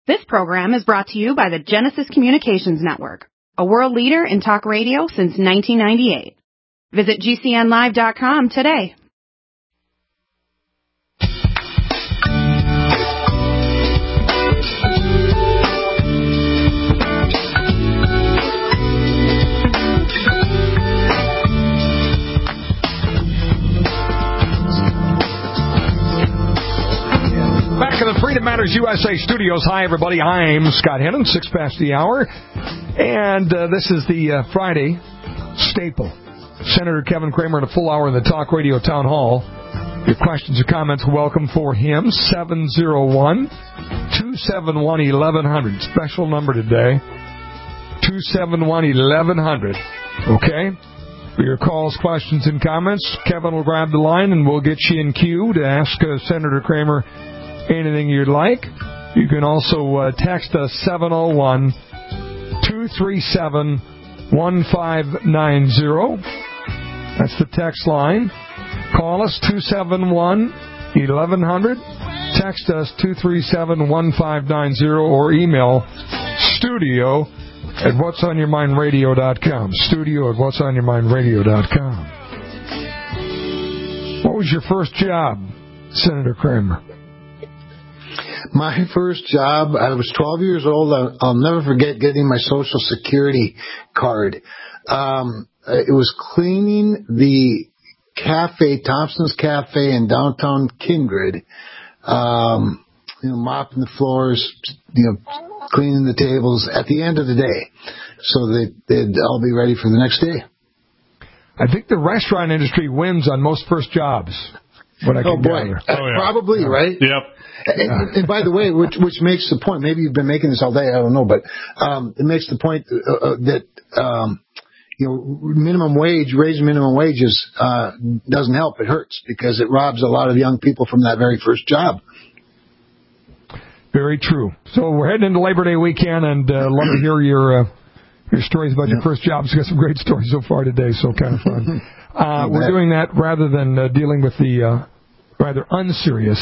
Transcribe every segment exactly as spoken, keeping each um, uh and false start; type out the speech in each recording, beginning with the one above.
This program is brought to you by the Genesis Communications Network, a world leader in talk radio since nineteen ninety-eight. Visit G C N live dot com today. Back in the Freedom Matters U S A studios. Hi, everybody. I'm Scott Hennon, six past the hour. And uh, this is the uh, Friday staple. Senator Kevin Cramer in a full hour in the Talk Radio Town Hall. Your questions or comments welcome for him. seven oh one, two seven one, eleven hundred. Special number today. two seven one, eleven hundred. Okay? For your calls, questions, and comments, Kevin will grab the line and we'll get you in queue to ask uh, Senator Cramer anything you'd like. You can also uh, text us seven oh one, two three seven, one five nine zero. That's the text line. Call us two seven one, eleven hundred. Text us two three seven, one five nine zero or email studio at whats on your mind radio dot com. Studio at whats on your mind radio dot com. What was your first job, Senator Cramer? My first job, I was twelve years old. I'll, I'll never forget getting my Social Security card. Um, it was cleaning the cafe, Thompson's Cafe in downtown Kindred. Um, you know, mopping the floors, you know, cleaning the tables at the end of the day, so they, they'd all be ready for the next day. I think the restaurant industry wins on most first jobs. What I can oh boy, gather. Uh, oh, yeah. Probably yeah. Right. Yep. And, and by the way, which which makes the point. Maybe you've been making this all day. I don't know, but um, it makes the point uh, uh, that um, you know, minimum wage, raising minimum wages uh, doesn't help. It hurts because it robs a lot of young people from that very first job. Very true. So we're heading into Labor Day weekend, and uh, love to hear your uh, your stories about yeah. your first jobs. We've got some great stories so far today, so kind of fun. Uh, we're doing that rather than uh, dealing with the uh, rather unserious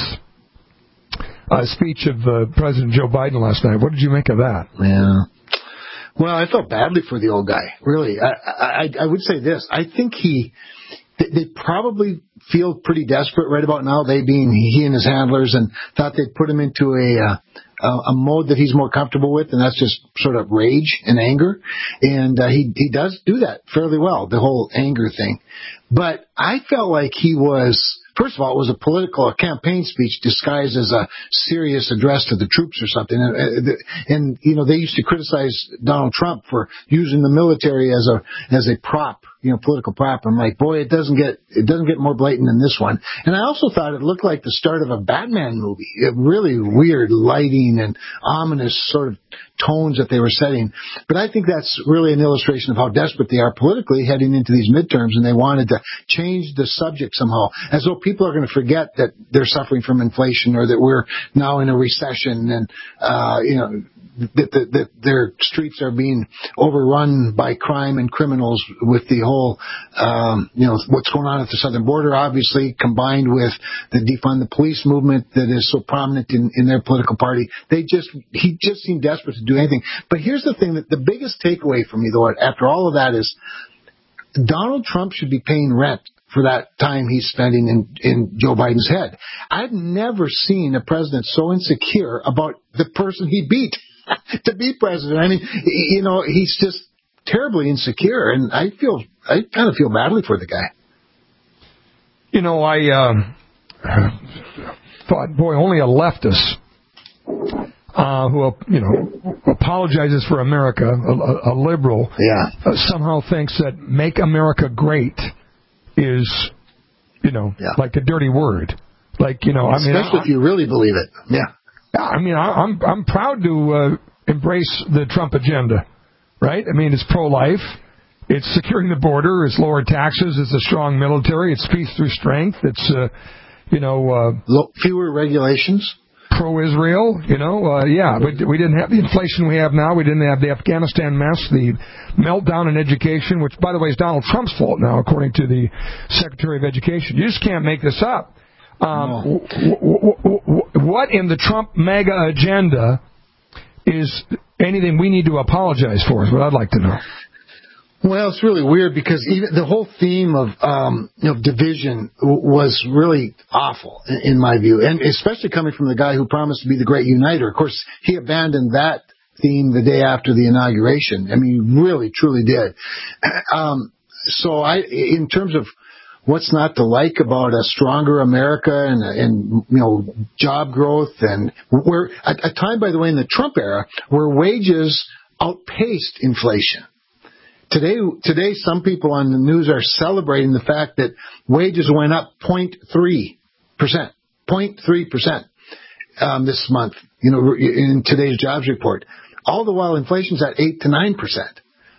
uh, speech of uh, President Joe Biden last night. What did you make of that? Yeah. Well, I felt badly for the old guy, really. I, I, I would say this. I think he, they probably feel pretty desperate right about now, they being he and his handlers, and thought they'd put him into a, uh, a mode that he's more comfortable with, and that's just sort of rage and anger. And uh, he, he does do that fairly well, the whole anger thing. But I felt like he was... First of all, it was a political, a campaign speech disguised as a serious address to the troops or something. And, and, you know, they used to criticize Donald Trump for using the military as a, as a prop, you know, political prop. I'm like, boy, it doesn't get, it doesn't get more blatant than this one. And I also thought it looked like the start of a Batman movie. It really weird lighting and ominous sort of tones that they were setting. But I think that's really an illustration of how desperate they are politically heading into these midterms, and they wanted to change the subject somehow, as though people are going to forget that they're suffering from inflation or that we're now in a recession and, uh, you know, that, that, that their streets are being overrun by crime and criminals with the whole, um, you know, what's going on at the southern border, obviously, combined with the defund the police movement that is so prominent in, in their political party. They just, he just seemed desperate to do anything. But here's the thing, that the biggest takeaway for me, though, after all of that is Donald Trump should be paying rent for that time he's spending in, in Joe Biden's head. I've never seen a president so insecure about the person he beat to be president. I mean, you know, he's just terribly insecure, and I feel, I kind of feel badly for the guy. You know, I uh, thought, boy, only a leftist uh, who, you know, apologizes for America, a, a liberal, yeah. uh, somehow thinks that "Make America Great" is, you know, yeah. like a dirty word. Like, you know, I mean, especially I, if you really believe it. Yeah. I mean, I, I'm I'm proud to uh, embrace the Trump agenda, right? I mean, it's pro-life, it's securing the border, it's lower taxes, it's a strong military, it's peace through strength, it's, uh, you know... Uh, fewer regulations. Pro-Israel, you know, uh, yeah, but we didn't have the inflation we have now, we didn't have the Afghanistan mess, the meltdown in education, which, by the way, is Donald Trump's fault now, according to the Secretary of Education. You just can't make this up. Um, no. w- w- w- w- what in the Trump mega agenda is anything we need to apologize for, is what I'd like to know. Well, it's really weird because even the whole theme of um, you know, division w- was really awful in, in my view, and especially coming from the guy who promised to be the great uniter. Of course, he abandoned that theme the day after the inauguration. I mean, he really, truly did. Um, so, I, in terms of what's not to like about a stronger America and, and you know, job growth, and where a, a time, by the way, in the Trump era where wages outpaced inflation. Today, today, some people on the news are celebrating the fact that wages went up zero point three percent, zero point three percent um, this month, you know, in today's jobs report. All the while, inflation's at eight to nine percent.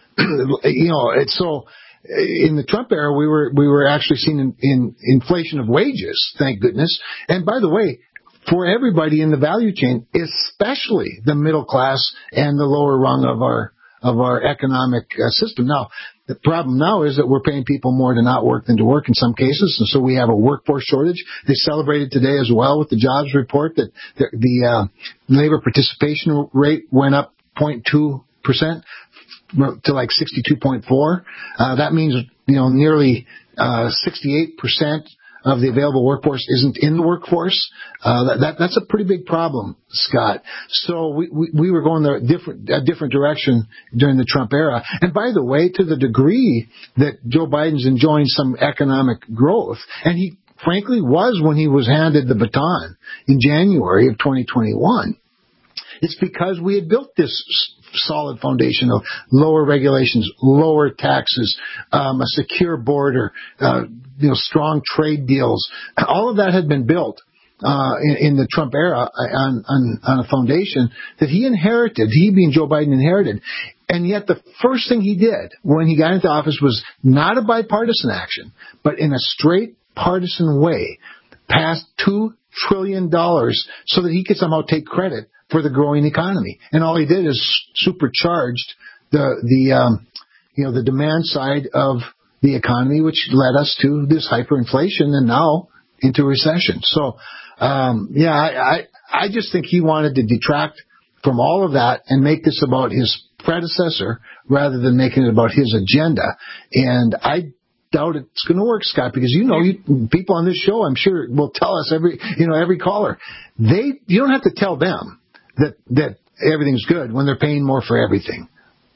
You know, it's so in the Trump era, we were we were actually seeing in, in inflation of wages, thank goodness. And by the way, for everybody in the value chain, especially the middle class and the lower rung of our of our economic uh, system. Now, the problem now is that we're paying people more to not work than to work in some cases, and so we have a workforce shortage. They celebrated today as well with the jobs report that the, the uh, labor participation rate went up zero point two percent to like sixty-two point four. Uh, that means, you know, nearly uh, sixty-eight percent of the available workforce isn't in the workforce. Uh, that, that that's a pretty big problem, Scott. So we, we, we were going a different a different direction during the Trump era. And by the way, to the degree that Joe Biden's enjoying some economic growth, and he frankly was when he was handed the baton in January of twenty twenty-one, it's because we had built this solid foundation of lower regulations, lower taxes, um, a secure border, uh, you know, strong trade deals. All of that had been built uh, in, in the Trump era on, on, on a foundation that he inherited, he being Joe Biden inherited. And yet the first thing he did when he got into office was not a bipartisan action, but in a straight partisan way, passed two trillion dollars so that he could somehow take credit for the growing economy. And all he did is supercharged the, the, um, you know, the demand side of the economy, which led us to this hyperinflation and now into recession. So, um, yeah, I, I, I just think he wanted to detract from all of that and make this about his predecessor rather than making it about his agenda. And I doubt it's going to work, Scott, because you know, you, people on this show, I'm sure, will tell us every, you know, every caller. They, you don't have to tell them that that everything's good when they're paying more for everything.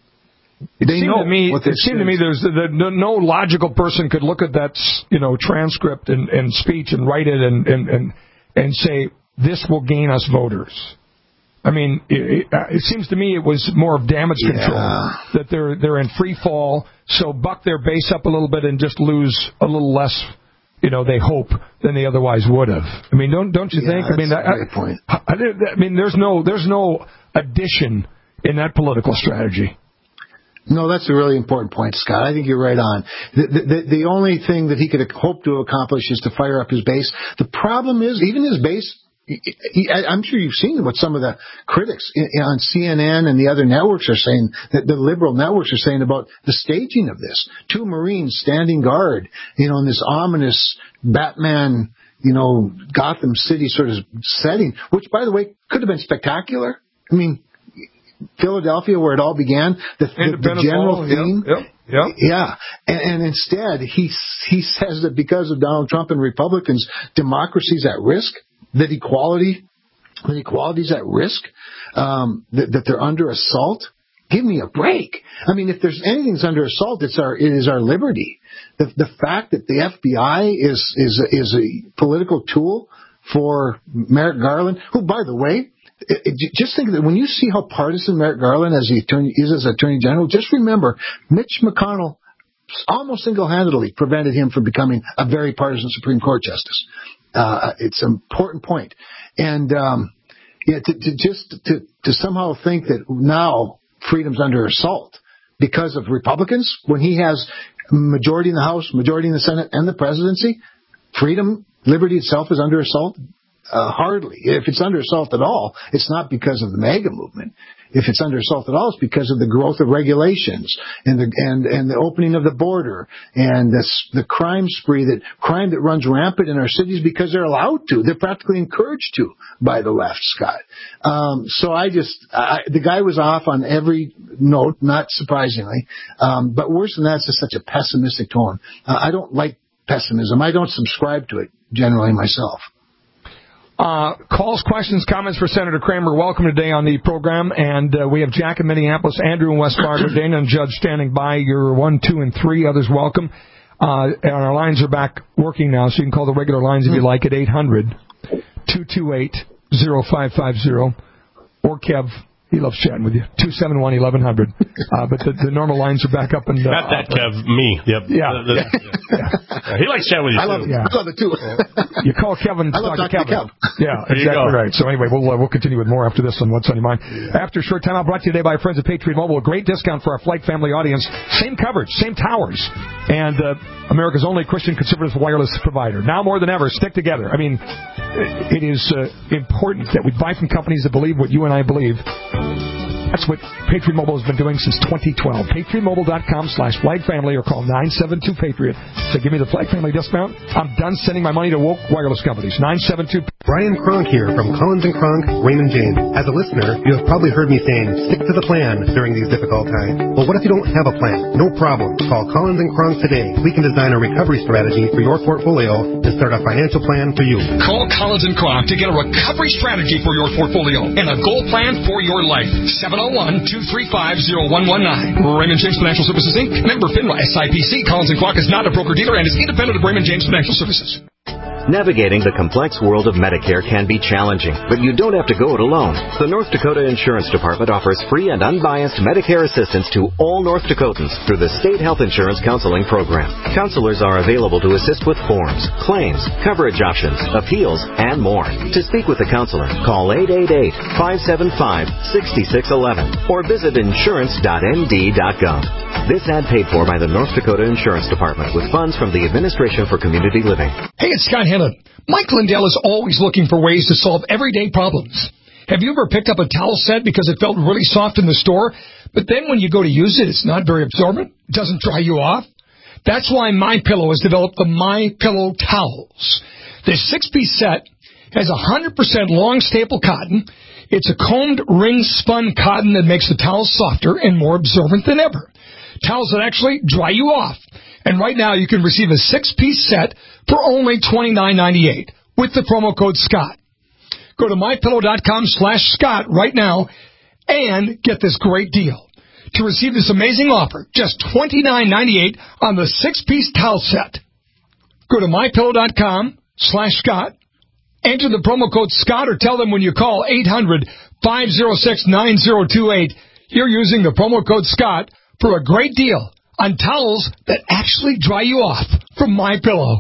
It they seemed know to me, what it seemed to me there's the, the, no logical person could look at that, you know, transcript and, and speech and write it and, and, and, and say, this will gain us voters. I mean, it, it, it seems to me it was more of damage control, yeah. that they're they're in free fall, so buck their base up a little bit and just lose a little less, you know, they hope than they otherwise would have. I mean, don't don't you yeah, think? That's I mean, a I, great point. I, I, I mean, there's no there's no addition in that political strategy. No, that's a really important point, Scott. I think you're right on. The, the, the only thing that he could hope to accomplish is to fire up his base. The problem is, even his base, I'm sure you've seen what some of the critics on C N N and the other networks are saying, that the liberal networks are saying about the staging of this. Two Marines standing guard, you know, in this ominous Batman, you know, Gotham City sort of setting, which, by the way, could have been spectacular. I mean, Philadelphia, where it all began, the, the, the general ball, theme. Yep, yep, yep. Yeah. And, and instead, he, he says that because of Donald Trump and Republicans, democracy's at risk. That equality, that equality's at risk, um, that, that they're under assault. Give me a break. I mean, if there's anything that's under assault, it's our, it is our liberty. The, the fact that the F B I is, is, a, is a political tool for Merrick Garland, who, by the way, it, it, just think that when you see how partisan Merrick Garland as the attorney is as Attorney General, just remember Mitch McConnell almost single-handedly prevented him from becoming a very partisan Supreme Court justice. Uh, it's an important point. And, um, yeah, to, to just to, to somehow think that now freedom's under assault because of Republicans, when he has majority in the House, majority in the Senate, and the presidency, freedom, liberty itself is under assault. Uh, hardly. If it's under assault at all, it's not because of the MAGA movement. If it's under assault at all, it's because of the growth of regulations and the and, and the opening of the border and the, the crime spree, that crime that runs rampant in our cities because they're allowed to. They're practically encouraged to by the left, Scott. Um, so I just, I, the guy was off on every note, not surprisingly. Um, but worse than that, it's just such a pessimistic tone. Uh, I don't like pessimism. I don't subscribe to it generally myself. Uh, calls, questions, comments for Senator Kramer. Welcome today on the program. And uh, we have Jack in Minneapolis, Andrew in West Fargo, Dana and Judge standing by. You're one, two, and three. Others welcome. Uh, and our lines are back working now, so you can call the regular lines if you like at eight hundred, two two eight, oh five five oh. Or Kev. He loves chatting with you. two seven one, eleven hundred. Uh, but the, the normal lines are back up. And uh, Not that, Kev. Me. Yep. Yeah. The, the, yeah. yeah. yeah. He likes chatting with you, I love too. it. Yeah. I love it, too. You call Kevin. I love talking to Kev. Yeah, there exactly right. So anyway, we'll uh, we'll continue with more after this on What's on Your Mind. After a short time, I'll brought to you today by our friends at Patriot Mobile. A great discount for our Flight family audience. Same coverage, same towers. And uh, America's only Christian conservative wireless provider. Now more than ever, stick together. I mean, it is uh, important that we buy from companies that believe what you and I believe. That's what Patriot Mobile has been doing since twenty twelve. PatriotMobile.com slash Flag Family or call nine seven two Patriot. So give me the Flag Family discount. I'm done sending my money to woke wireless companies. nine seven two Brian Kronk here from Collins and Kronk, Raymond James. As a listener, you have probably heard me saying, stick to the plan during these difficult times. Well, what if you don't have a plan? No problem. Call Collins and Kronk today. We can design a recovery strategy for your portfolio and start a financial plan for you. Call Collins and Kronk to get a recovery strategy for your portfolio and a goal plan for your life. seven oh one, two three five, oh one one nine. Raymond James Financial Services, Incorporated. Member FINRA S I P C. Collins and Kronk is not a broker-dealer and is independent of Raymond James Financial Services. Navigating the complex world of Medicare can be challenging, but you don't have to go it alone. The North Dakota Insurance Department offers free and unbiased Medicare assistance to all North Dakotans through the State Health Insurance Counseling Program. Counselors are available to assist with forms, claims, coverage options, appeals, and more. To speak with a counselor, call eight eight eight, five seven five, six six one one or visit insurance dot n d dot gov. This ad paid for by the North Dakota Insurance Department with funds from the Administration for Community Living. Hey, it's Scott Hennon. Mike Lindell is always looking for ways to solve everyday problems. Have you ever picked up a towel set because it felt really soft in the store, but then when you go to use it, it's not very absorbent? It doesn't dry you off? That's why MyPillow has developed the MyPillow towels. This six-piece set has one hundred percent long staple cotton. It's a combed ring-spun cotton that makes the towels softer and more absorbent than ever. Towels that actually dry you off. And right now you can receive a six-piece set for only twenty-nine ninety-eight with the promo code Scott. Go to MyPillow.com slash Scott right now and get this great deal. To receive this amazing offer, just twenty-nine ninety-eight on the six-piece towel set. Go to MyPillow.com slash Scott. Enter the promo code Scott or tell them when you call eight hundred, five oh six, nine oh two eight you're using the promo code Scott for a great deal on towels that actually dry you off from MyPillow.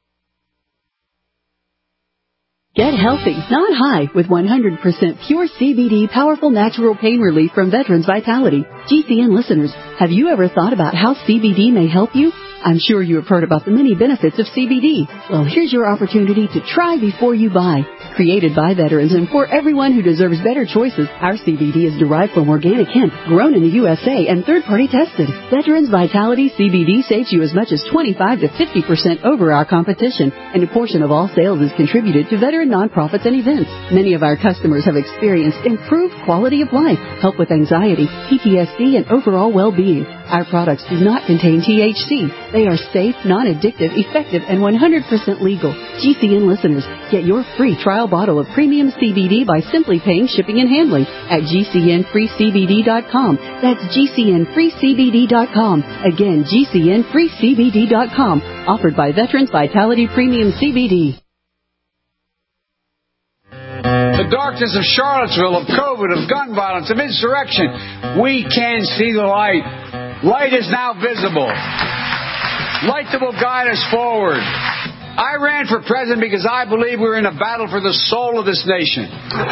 Get healthy, not high, with one hundred percent pure C B D powerful natural pain relief from Veterans Vitality. G C N listeners, have you ever thought about how C B D may help you? I'm sure you have heard about the many benefits of C B D. Well, here's your opportunity to try before you buy. Created by veterans and for everyone who deserves better choices, our C B D is derived from organic hemp, grown in the U S A, and third-party tested. Veterans Vitality C B D saves you as much as twenty-five to fifty percent over our competition, and a portion of all sales is contributed to veteran nonprofits and events. Many of our customers have experienced improved quality of life, help with anxiety, P T S D, and overall well-being. Our products do not contain T H C. They are safe, non-addictive, effective, and one hundred percent legal. G C N listeners, get your free trial bottle of premium C B D by simply paying shipping and handling at G C N free C B D dot com. That's G C N free C B D dot com. Again, G C N free C B D dot com. Offered by Veterans Vitality Premium C B D. The darkness of Charlottesville, of COVID, of gun violence, of insurrection, we can see the light. Light is now visible. Light that will guide us forward. I ran for president because I believe we're in a battle for the soul of this nation.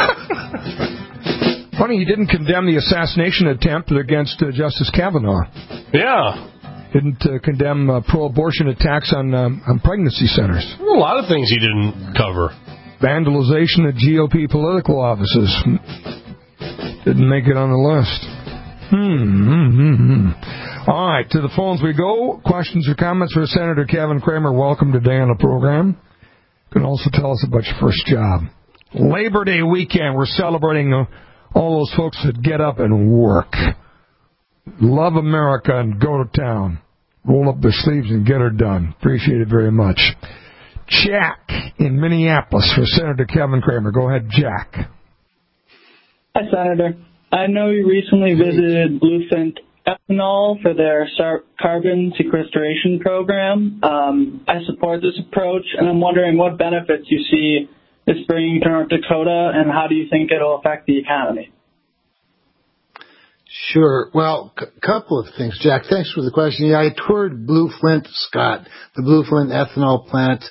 Funny, he didn't condemn the assassination attempt against uh, Justice Kavanaugh. Yeah. Didn't uh, condemn uh, pro-abortion attacks on, um, on pregnancy centers. A lot of things he didn't cover. vandalization of G O P political offices. Didn't make it on the list. Hmm, hmm, hmm, hmm. All right, to the phones we go. Questions or comments for Senator Kevin Cramer. Welcome today on the program. You can also tell us about your first job. Labor Day weekend, we're celebrating uh, all those folks that get up and work. Love America and go to town. Roll up their sleeves and get her done. Appreciate it very much. Jack in Minneapolis for Senator Kevin Cramer. Go ahead, Jack. Hi, Senator. I know you recently visited Bluefin Ethanol for their carbon sequestration program. Um, I support this approach, and I'm wondering what benefits you see it's bringing to North Dakota, and how do you think it'll affect the economy? Sure. Well, a c- couple of things, Jack. Thanks for the question. Yeah, I toured Blue Flint, Scott, the Blue Flint ethanol plant.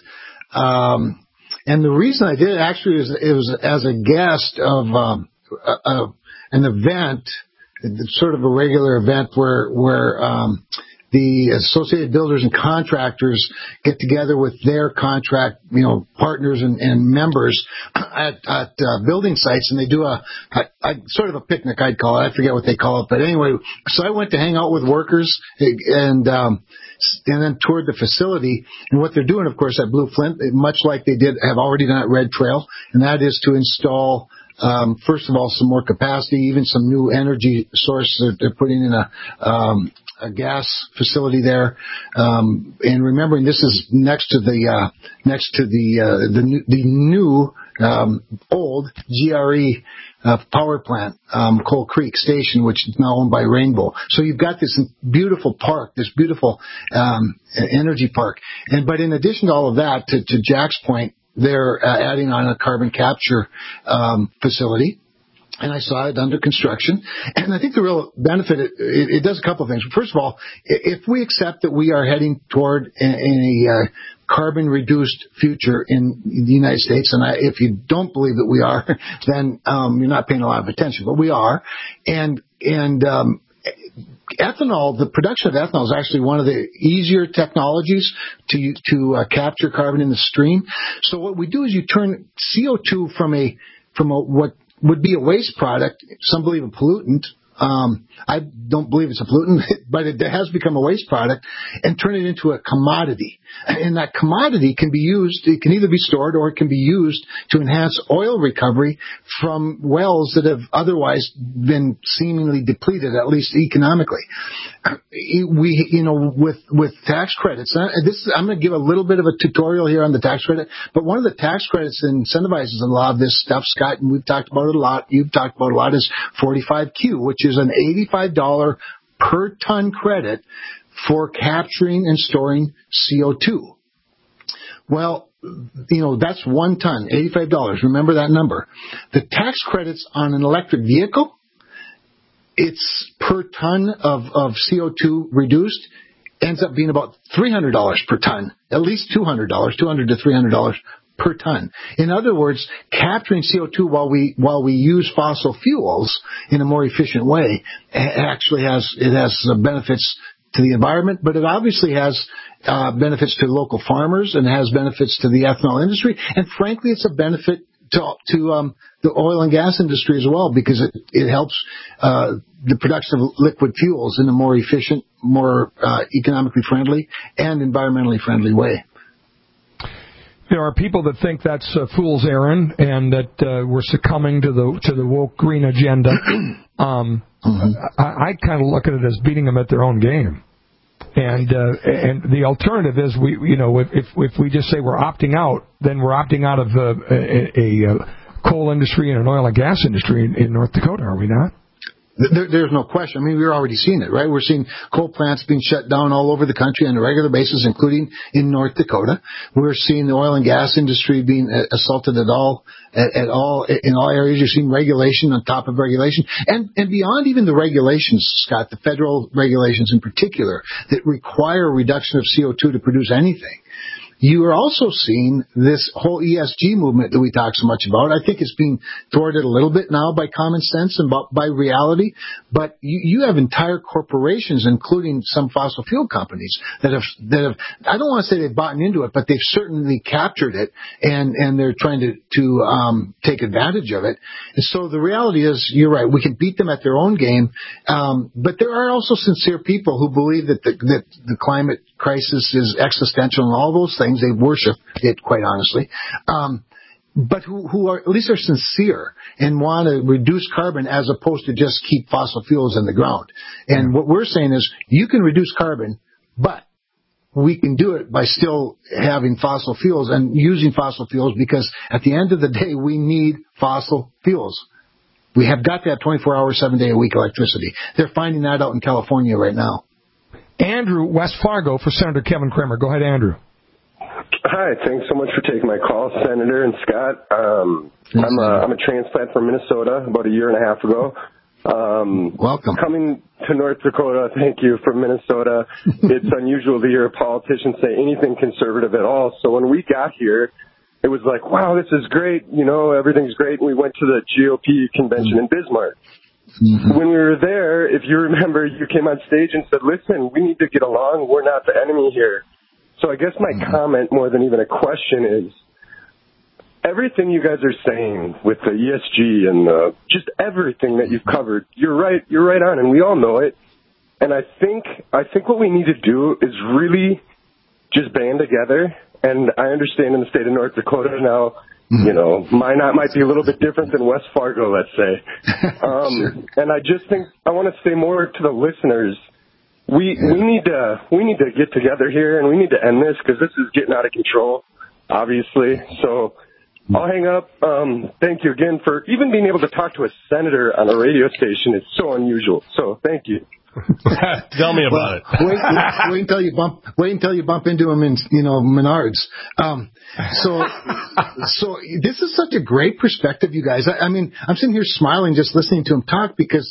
Um, and the reason I did it actually was it was as a guest of um, a, a, an event, sort of a regular event where where um, the Associated Builders and Contractors get together with their contract, you know, partners and, and members at, at uh, building sites, and they do a, a, a sort of a picnic, I'd call it. I forget what they call it, but anyway, so I went to hang out with workers and um, and then toured the facility. And what they're doing, of course, at Blue Flint, much like they did have already done at Red Trail, and that is to install. Um, first of all, some more capacity, even some new energy source that they're putting in a, um, a gas facility there. Um, and remembering this is next to the, uh, next to the, uh, the new, the new, um, old G R E, uh, power plant, um, Coal Creek Station, which is now owned by Rainbow. So you've got this beautiful park, this beautiful, um, energy park. And, but in addition to all of that, to, to Jack's point, they're uh, adding on a carbon capture um, facility, and I saw it under construction. And I think the real benefit, it, it does a couple of things. First of all, if we accept that we are heading toward a, a uh, carbon-reduced future in the United States, and I, if you don't believe that we are, then um, you're not paying a lot of attention, but we are. And and um, ethanol, the production of ethanol is actually one of the easier technologies to to uh, capture carbon in the stream. So what we do is you turn C O two from a from a what would be a waste product, some believe a pollutant. Um, I don't believe it's a pollutant, but it has become a waste product, and turn it into a commodity. And that commodity can be used, it can either be stored or it can be used to enhance oil recovery from wells that have otherwise been seemingly depleted, at least economically. We, you know, with, with tax credits, this, I'm going to give a little bit of a tutorial here on the tax credit, but one of the tax credits that incentivizes a lot of this stuff, Scott, and we've talked about it a lot, you've talked about it a lot, is forty-five Q, which is an eighty-five dollars per ton credit for capturing and storing C O two. Well, you know, that's one ton, eighty-five dollars. Remember that number. The tax credits on an electric vehicle, it's per ton of, of C O two reduced, ends up being about three hundred dollars per ton, at least two hundred dollars, two hundred to three hundred dollars per ton. In other words, capturing C O two while we while we use fossil fuels in a more efficient way actually has it has benefits to the environment, but it obviously has uh, benefits to local farmers and has benefits to the ethanol industry, and frankly, it's a benefit to to um, the oil and gas industry as well, because it it helps uh, the production of liquid fuels in a more efficient, more uh, economically friendly, and environmentally friendly way. There are people that think that's a fool's errand and that uh, we're succumbing to the to the woke green agenda. um, mm-hmm. I, I kind of look at it as beating them at their own game. And uh, and the alternative is we you know if if we just say we're opting out, then we're opting out of uh, a, a, a coal industry and an oil and gas industry in, in North Dakota, are we not? There, there's no question. I mean, we're already seeing it, right? We're seeing coal plants being shut down all over the country on a regular basis, including in North Dakota. We're seeing the oil and gas industry being assaulted at all, at, at all, in all areas. You're seeing regulation on top of regulation. And, and beyond even the regulations, Scott, the federal regulations in particular, that require a reduction of C O two to produce anything. you are also seeing this whole E S G movement that we talk so much about. I think it's being thwarted a little bit now by common sense and by reality, but you, you have entire corporations, including some fossil fuel companies, that have, that have, I don't want to say they've bought into it, but they've certainly captured it, and, and they're trying to, to um, take advantage of it. And so the reality is, you're right, we can beat them at their own game, um, but there are also sincere people who believe that the, that the climate crisis is existential and all those things. They worship it, quite honestly. Um, but who, who are, at least are sincere and want to reduce carbon as opposed to just keep fossil fuels in the ground. And what we're saying is, you can reduce carbon, but we can do it by still having fossil fuels and using fossil fuels, because at the end of the day, we need fossil fuels. We have got that twenty-four hour, seven day a week electricity. They're finding that out in California right now. Andrew, West Fargo, for Senator Kevin Cramer. Go ahead, Andrew. Hi, thanks so much for taking my call, Senator and Scott. Um, I'm, a, I'm a transplant from Minnesota about a year and a half ago. Um, Welcome. Coming to North Dakota, thank you, from Minnesota. It's unusual to hear a politician say anything conservative at all. So when we got here, it was like, wow, this is great. You know, everything's great. And we went to the G O P convention in Bismarck. Mm-hmm. When we were there, if you remember, you came on stage and said, listen, we need to get along. We're not the enemy here. So I guess my mm-hmm. comment, more than even a question, is everything you guys are saying with the E S G and the, just everything that you've covered, you're right, you're right on, and we all know it. And I think, I think what we need to do is really just band together. And I understand in the state of North Dakota now, you know, Minot might be a little bit different than West Fargo, let's say. Um, sure. And I just think I want to say more to the listeners. We yeah. we need to we need to get together here, and we need to end this, because this is getting out of control, obviously. So I'll hang up. Um, thank you again for even being able to talk to a senator on a radio station. It's so unusual. So thank you. Tell me about well, it. Wait, wait until you bump. Wait until you bump into him in, you know, Menards. Um, so, so this is such a great perspective, you guys. I, I mean, I'm sitting here smiling just listening to him talk, because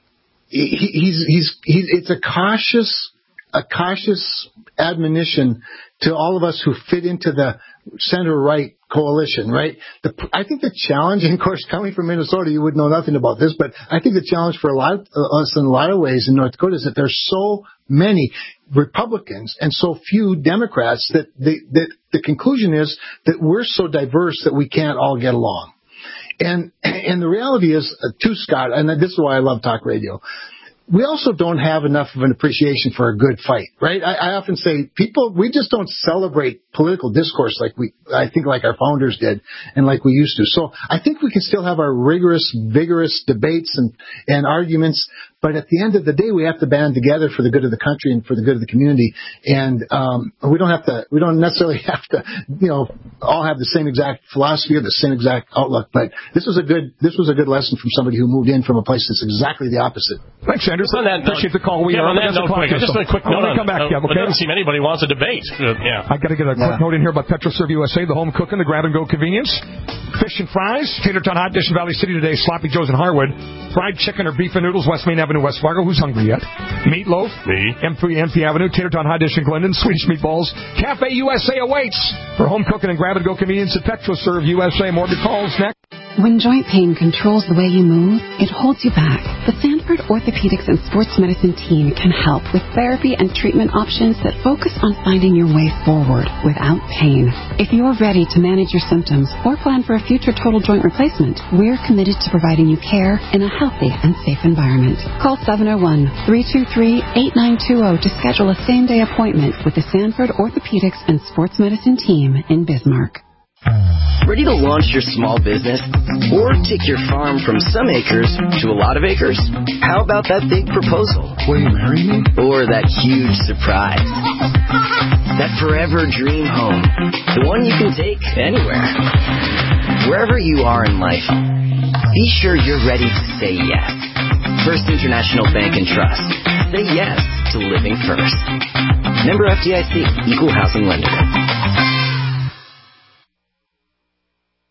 he, he's he's he's. It's a cautious, a cautious admonition to all of us who fit into the center-right coalition, right? The, I think the challenge, and of course, coming from Minnesota, you would know nothing about this, but I think the challenge for a lot of us in a lot of ways in North Dakota is that there's so many Republicans and so few Democrats that the, that the conclusion is that we're so diverse that we can't all get along. And, and the reality is, uh, to Scott, and this is why I love talk radio, we also don't have enough of an appreciation for a good fight, right? I, I often say people, we just don't celebrate political discourse like we, I think like our founders did and like we used to. So I think we can still have our rigorous, vigorous debates and, and arguments, but at the end of the day, we have to band together for the good of the country and for the good of the community. And, um, we don't have to, we don't necessarily have to, you know, all have the same exact philosophy or the same exact outlook, but this was a good, this was a good lesson from somebody who moved in from a place that's exactly the opposite. Thanks, Andrew. On that Appreciate the call. We yeah, are on that note, quick, just a quick note on come back, uh, yeah, okay? It doesn't seem anybody wants a debate. Uh, yeah. I got to get a quick yeah. note in here about PetroServe U S A, the home cooking, the grab-and-go convenience. Fish and fries, Taterton Hot Dish in Valley City today, Sloppy Joe's in Harwood. Fried chicken or beef and noodles, West Main Avenue, West Fargo. Who's hungry yet? Meatloaf, me. M three N P Avenue, Taterton Hot Dish in Glendon, Swedish meatballs. Cafe U S A awaits for home cooking and grab-and-go convenience at PetroServe U S A. More of your calls next. When joint pain controls the way you move, it holds you back. The Sanford Orthopedics and Sports Medicine team can help with therapy and treatment options that focus on finding your way forward without pain. If you're ready to manage your symptoms or plan for a future total joint replacement, we're committed to providing you care in a healthy and safe environment. Call seven oh one, three two three, eight nine two oh to schedule a same-day appointment with the Sanford Orthopedics and Sports Medicine team in Bismarck. Ready to launch your small business? Or take your farm from some acres to a lot of acres? How about that big proposal? Will you marry me? Or that huge surprise? That forever dream home. The one you can take anywhere. Wherever you are in life, be sure you're ready to say yes. First International Bank and Trust. Say yes to living first. Member F D I C, Equal Housing Lender.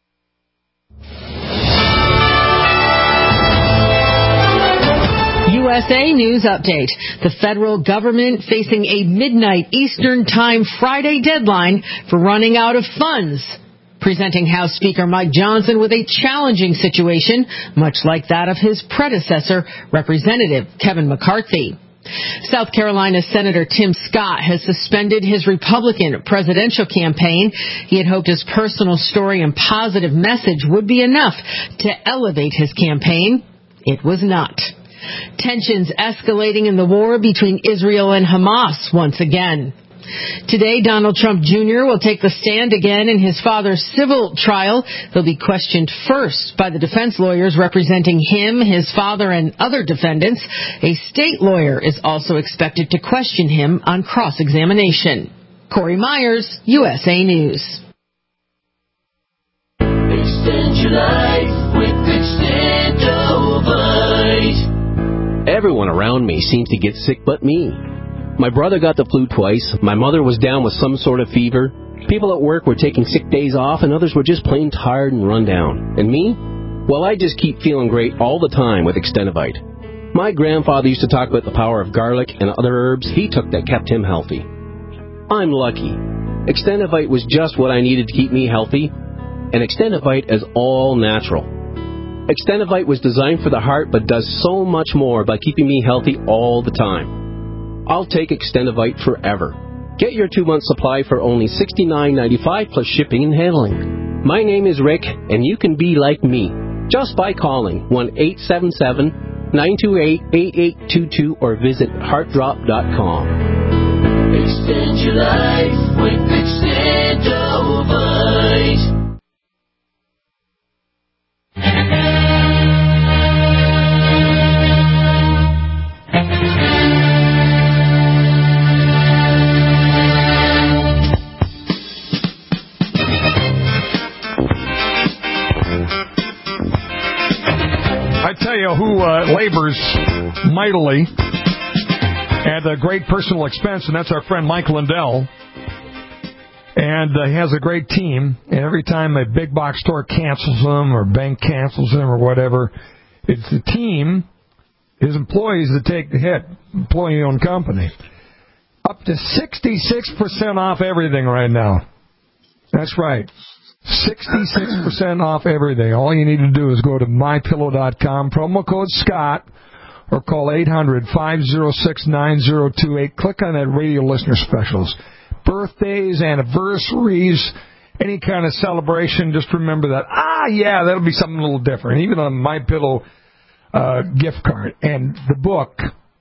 U S A News Update. The federal government facing a midnight Eastern Time Friday deadline for running out of funds, presenting House Speaker Mike Johnson with a challenging situation, much like that of his predecessor, Representative Kevin McCarthy. South Carolina Senator Tim Scott has suspended his Republican presidential campaign. He had hoped his personal story and positive message would be enough to elevate his campaign. It was not. Tensions escalating in the war between Israel and Hamas once again. Today, Donald Trump Junior will take the stand again in his father's civil trial. He'll be questioned first by the defense lawyers representing him, his father, and other defendants. A state lawyer is also expected to question him on cross-examination. Corey Myers, U S A News. Extend your life with Extendovite. Everyone around me seems to get sick but me. My brother got the flu twice, my mother was down with some sort of fever, people at work were taking sick days off, and others were just plain tired and run down. And me? Well, I just keep feeling great all the time with Extendovite. My grandfather used to talk about the power of garlic and other herbs he took that kept him healthy. I'm lucky. Extendovite was just what I needed to keep me healthy, and Extendovite is all natural. Extendovite was designed for the heart but does so much more by keeping me healthy all the time. I'll take Extendovite forever. Get your two-month supply for only sixty-nine ninety-five plus shipping and handling. My name is Rick, and you can be like me just by calling one eight seven seven, nine two eight, eight eight two two or visit heart drop dot com. Extend your life with Extendovite. I tell you who uh, labors mightily at a great personal expense, and that's our friend Mike Lindell. And uh, he has a great team, and every time a big box store cancels them or bank cancels them or whatever, it's the team, his employees, that take the hit, employee-owned company. Up to sixty-six percent off everything right now. That's right. sixty-six percent off everything. All you need to do is go to my pillow dot com, promo code Scott, or call eight hundred, five oh six, nine oh two eight. Click on that radio listener specials. Birthdays, anniversaries, any kind of celebration, just remember that. Ah, yeah, that'll be something a little different. Even on My Pillow uh, gift card. And the book,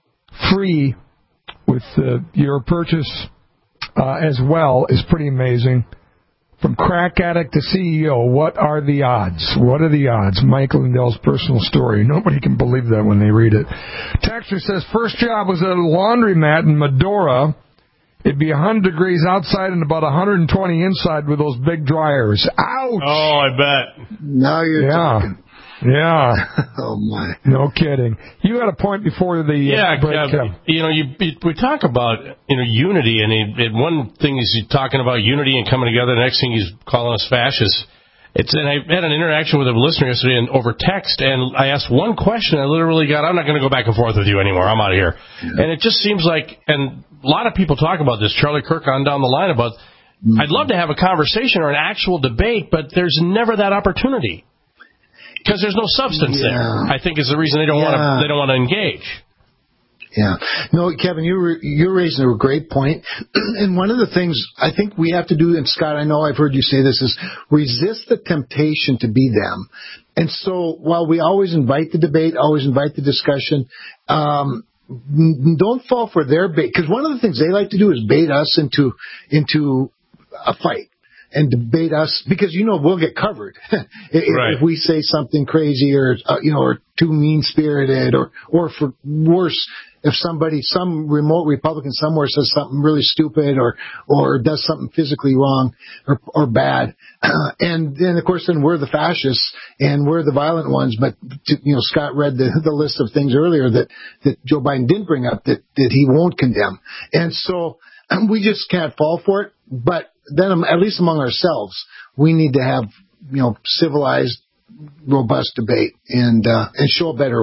free with uh, your purchase uh, as well, is pretty amazing. From crack addict to C E O, what are the odds? What are the odds? Mike Lindell's personal story. Nobody can believe that when they read it. Texter says, first job was at a laundromat in Medora. It'd be one hundred degrees outside and about one hundred twenty inside with those big dryers. Ouch! Oh, I bet. Now you're yeah. talking. Yeah. Oh, my. No kidding. You had a point before the yeah, uh, break. Uh, you know, you, we talk about, you know, unity, and, he, and one thing is he's talking about unity and coming together. The next thing he's calling us fascists. It's, and I had an interaction with a listener yesterday and over text, and I asked one question. I literally got, I'm not going to go back and forth with you anymore. I'm out of here. Yeah. And it just seems like, and a lot of people talk about this, Charlie Kirk on down the line about, mm-hmm. I'd love to have a conversation or an actual debate, but there's never that opportunity. Because there's no substance yeah. there, I think is the reason they don't yeah. want to, they don't want to engage. Yeah. No, Kevin, you're, you're raising a great point. And one of the things I think we have to do, and Scott, I know I've heard you say this, is resist the temptation to be them. And so while we always invite the debate, always invite the discussion, um, don't fall for their bait. Because one of the things they like to do is bait us into, into a fight. And debate us, because, you know, we'll get covered if, right. if we say something crazy or, uh, you know, or too mean-spirited or, or for worse, if somebody, some remote Republican somewhere says something really stupid or, or does something physically wrong or, or bad. Uh, and then, of course, then we're the fascists and we're the violent ones. But, to, you know, Scott read the, the list of things earlier that, that Joe Biden didn't bring up that, that he won't condemn. And so um, we just can't fall for it. But then, at least among ourselves, we need to have, you know, civilized, robust debate and uh, and show a better way.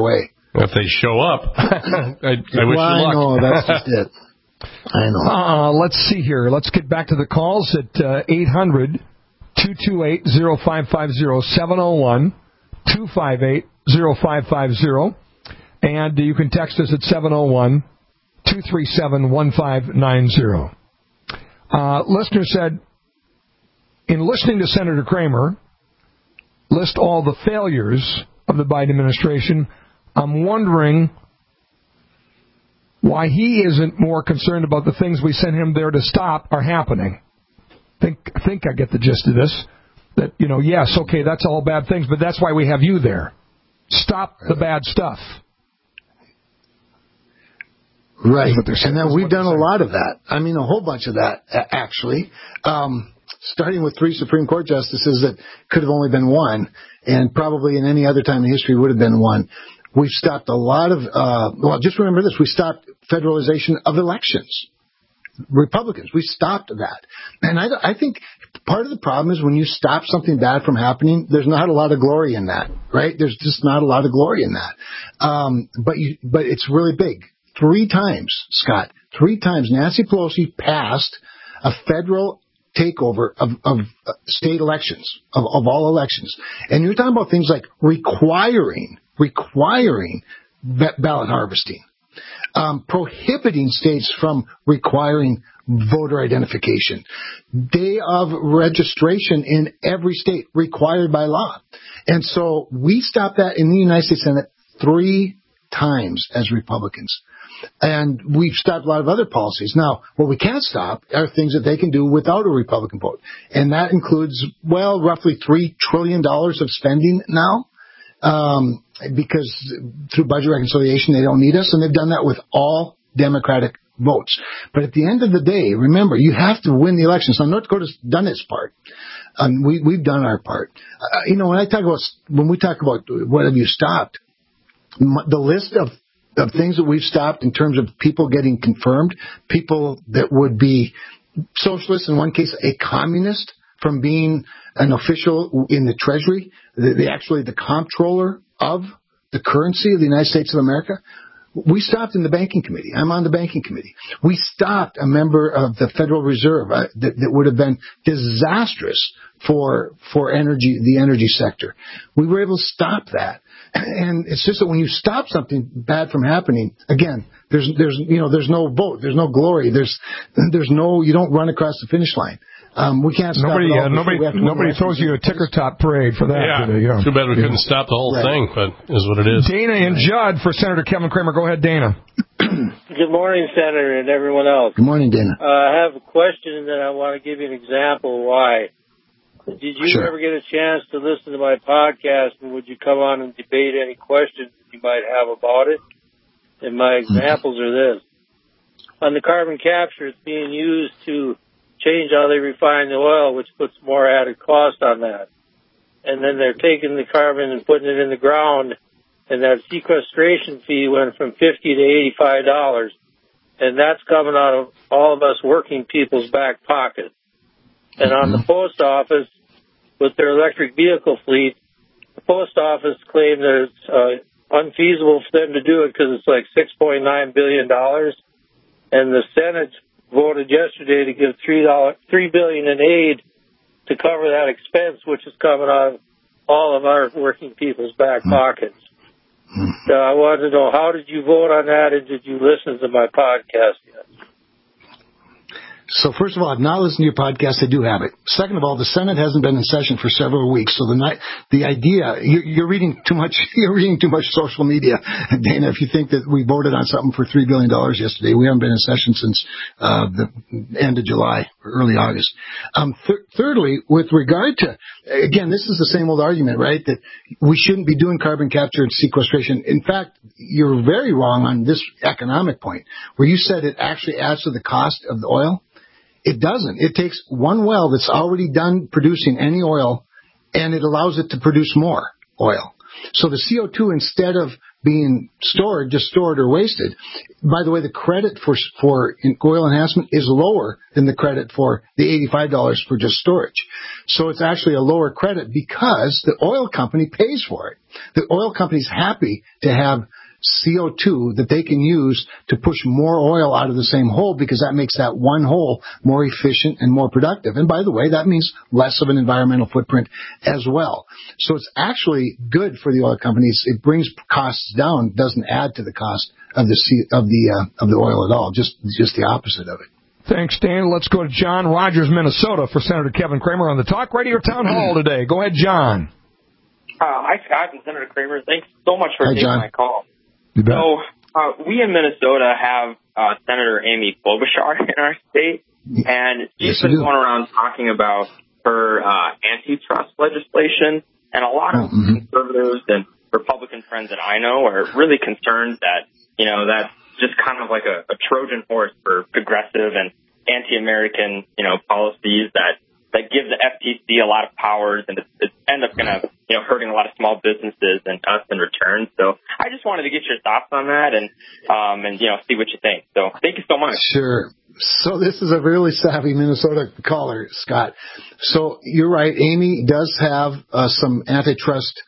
If they show up, I, I wish well, you luck. I know, that's just it. I know. Uh, let's see here. Let's get back to the calls at uh, eight hundred, two two eight, oh five five oh, seven oh one, two five eight, oh five five oh. And you can text us at seven oh one, two three seven, one five nine oh. Uh, listener said, in listening to Senator Kramer list all the failures of the Biden administration, I'm wondering why he isn't more concerned about the things we sent him there to stop are happening. Think, I think I get the gist of this. That, you know, yes, okay, that's all bad things, but that's why we have you there. Stop the bad stuff. Right. And then we've done a lot of that. I mean, a whole bunch of that, actually. Um, starting with three Supreme Court justices that could have only been one, and probably in any other time in history would have been one. We've stopped a lot of, uh, well, just remember this, we stopped federalization of elections. Republicans, we stopped that. And I, I think part of the problem is when you stop something bad from happening, there's not a lot of glory in that, right? There's just not a lot of glory in that. Um, but you, but it's really big. Three times, Scott, three times Nancy Pelosi passed a federal takeover of, of state elections, of, of all elections. And you're talking about things like requiring, requiring ballot harvesting, um, prohibiting states from requiring voter identification, day of registration in every state required by law. And so we stopped that in the United States Senate three times as Republicans. And we've stopped a lot of other policies. Now, what we can't stop are things that they can do without a Republican vote. And that includes, well, roughly three trillion dollars of spending now, um, because through budget reconciliation, they don't need us. And they've done that with all Democratic votes. But at the end of the day, remember, you have to win the elections. Now, North Dakota's done its part. Um, we, we've done our part. Uh, you know, when I talk about, when we talk about what have you stopped, the list of of things that we've stopped in terms of people getting confirmed, people that would be socialists, in one case a communist, from being an official in the Treasury, the, the actually the comptroller of the currency of the United States of America. We stopped in the banking committee. I'm on the banking committee. We stopped a member of the Federal Reserve uh, that, that would have been disastrous for for energy, the energy sector. We were able to stop that. And it's just that when you stop something bad from happening, again, there's there's you know there's no vote, there's no glory, there's there's no you don't run across the finish line. Um, we can't stop nobody. it all Uh, nobody nobody throws you a ticker top parade for that. Yeah. Today, yeah. Too bad we yeah. couldn't stop the whole right. thing, but is what it is. Dana and Judd for Senator Kevin Kramer. Go ahead, Dana. Good morning, Senator, and everyone else. Good morning, Dana. Uh, I have a question that I want to give you an example of why. Did you sure. ever get a chance to listen to my podcast, and would you come on and debate any questions that you might have about it? And my examples mm-hmm. are this. On the carbon capture, it's being used to change how they refine the oil, which puts more added cost on that. And then they're taking the carbon and putting it in the ground, and that sequestration fee went from fifty to eighty-five dollars. And that's coming out of all of us working people's back pockets. And on the post office, with their electric vehicle fleet, the post office claimed that it's uh, unfeasible for them to do it because it's like six point nine billion dollars. And the Senate voted yesterday to give three billion dollars in aid to cover that expense, which is coming out of all of our working people's back pockets. So I wanted to know, how did you vote on that, and did you listen to my podcast yet? So first of all, I've not listened to your podcast. I do have it. Second of all, the Senate hasn't been in session for several weeks. So the night, the idea, you're, you're reading too much, you're reading too much social media. Dana, if you think that we voted on something for three billion dollars yesterday, we haven't been in session since, uh, the end of July or early August. Um, th- thirdly, with regard to, again, this is the same old argument, right? That we shouldn't be doing carbon capture and sequestration. In fact, you're very wrong on this economic point where you said it actually adds to the cost of the oil. It doesn't. It takes one well that's already done producing any oil, and it allows it to produce more oil. So the C O two, instead of being stored, just stored or wasted, by the way, the credit for for oil enhancement is lower than the credit for the eighty-five dollars for just storage. So it's actually a lower credit because the oil company pays for it. The oil company's happy to have C O two that they can use to push more oil out of the same hole, because that makes that one hole more efficient and more productive. And by the way, that means less of an environmental footprint as well. So it's actually good for the oil companies. It brings costs down, doesn't add to the cost of the C, of the uh, of the oil at all. Just just the opposite of it. Thanks, Dan. Let's go to John Rogers, Minnesota, for Senator Kevin Cramer on the Talk Radio Town Hall today. Go ahead, John. Uh, hi, Scott and Senator Cramer. Thanks so much for Hi, taking John. my call. You bet. So uh, we in Minnesota have uh, Senator Amy Klobuchar in our state, and she's Yes, been you do. going around talking about her uh, antitrust legislation, and a lot of Oh, mhm. conservatives and Republican friends that I know are really concerned that, you know, that's just kind of like a, a Trojan horse for progressive and anti-American, you know, policies that, that give the F T C a lot of powers, and it's, it's end up going to, you know, hurting a lot of small businesses and us in return. So I just wanted to get your thoughts on that and, um, and, you know, see what you think. So thank you so much. Sure. So this is a really savvy Minnesota caller, Scott. So you're right. Amy does have uh, some antitrust,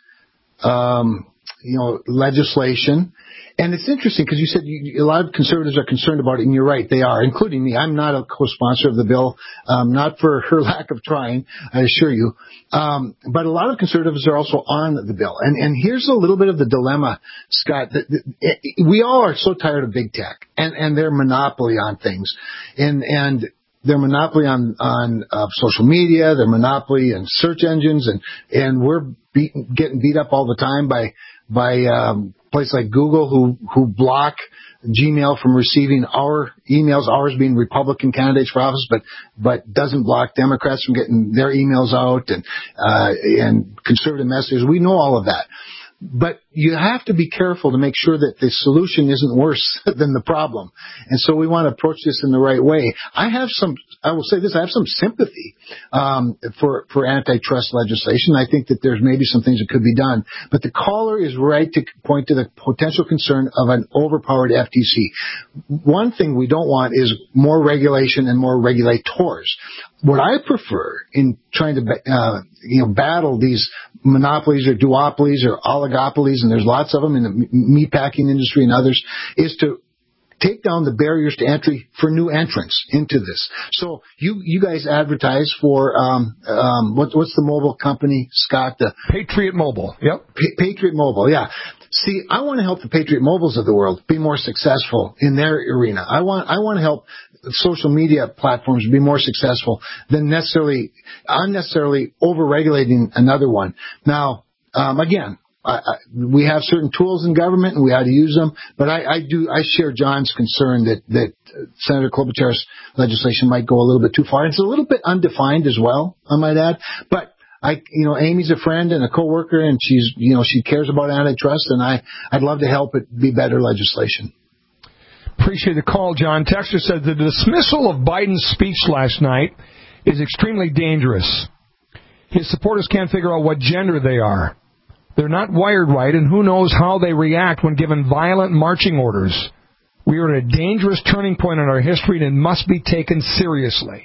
um, you know, legislation. And it's interesting because you said you, a lot of conservatives are concerned about it, and you're right, they are, including me. I'm not a co-sponsor of the bill, um, not for her lack of trying, I assure you. Um, but a lot of conservatives are also on the bill. And, and here's a little bit of the dilemma, Scott. That, that, we all are so tired of big tech and, and their monopoly on things. And, and their monopoly on, on uh, social media, their monopoly in search engines, and, and we're beat, getting beat up all the time by, by, um, places like Google who, who block Gmail from receiving our emails, ours being Republican candidates for office, but, but doesn't block Democrats from getting their emails out, and, uh, and conservative messages. We know all of that. But you have to be careful to make sure that the solution isn't worse than the problem. And so we want to approach this in the right way. I have some, I will say this, I have some sympathy, um, for, for antitrust legislation. I think that there's maybe some things that could be done. But the caller is right to point to the potential concern of an overpowered F T C. One thing we don't want is more regulation and more regulators. What I prefer in trying to, uh, you know, battle these monopolies or duopolies or oligopolies, and there's lots of them in the meatpacking industry and others, is to take down the barriers to entry for new entrants into this. So you, you guys advertise for, um, um, what, what's the mobile company, Scott? The Patriot Mobile. Yep. Pa- Patriot Mobile. Yeah. See, I want to help the Patriot Mobiles of the world be more successful in their arena. I want, I want to help social media platforms be more successful than necessarily, unnecessarily over-regulating another one. Now, um, again, I, I, we have certain tools in government and we ought to use them, but I, I do, I share John's concern that, that Senator Klobuchar's legislation might go a little bit too far. It's a little bit undefined as well, I might add, but I, you know, Amy's a friend and a coworker, and she's, you know, she cares about antitrust, and I, I'd love to help it be better legislation. Appreciate the call, John. Texter said the dismissal of Biden's speech last night is extremely dangerous. His supporters can't figure out what gender they are. They're not wired right, and who knows how they react when given violent marching orders. We are at a dangerous turning point in our history, and it must be taken seriously.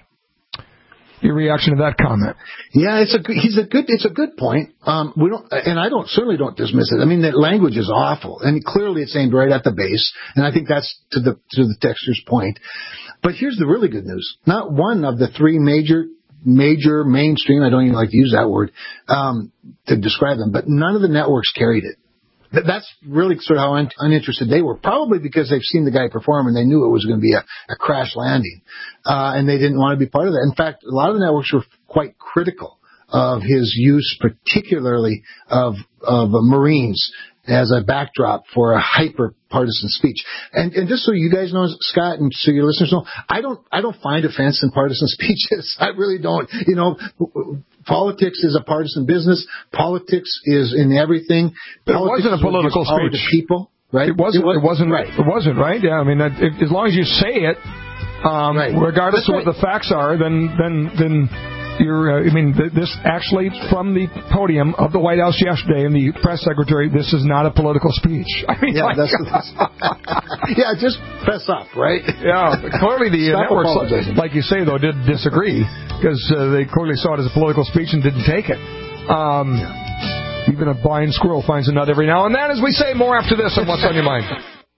Your reaction to that comment? Yeah, it's a he's a good it's a good point. Um, we don't, and I don't certainly don't dismiss it. I mean, the language is awful, and clearly it's aimed right at the base. And I think that's to the to the texter's point. But here's the really good news: not one of the three major major mainstream, I don't even like to use that word um, to describe them, but none of the networks carried it. That's really sort of how un- uninterested they were, probably because they've seen the guy perform and they knew it was going to be a, a crash landing, uh, and they didn't want to be part of that. In fact, a lot of the networks were quite critical of his use, particularly of of uh, Marines, as a backdrop for a hyper-partisan speech. And, and just so you guys know, Scott, and so your listeners know, I don't I don't find offense in partisan speeches. I really don't. You know, politics is a partisan business. Politics is in everything. It wasn't a political speech. To people, right? It wasn't. It, was, it wasn't. Right. It wasn't right. Yeah. I mean, that, if, as long as you say it, um, right. regardless That's of what right. the facts are, then then then. You're, uh, I mean, th- this actually, from the podium of the White House yesterday, and the press secretary, this is not a political speech. I mean, yeah, like, that's, that's, yeah, just fess up, right? Yeah, clearly the uh, networks, like you say, though, did disagree, because uh, they clearly saw it as a political speech and didn't take it. Um, Even a blind squirrel finds a nut every now and then. As we say, more after this on What's on Your Mind.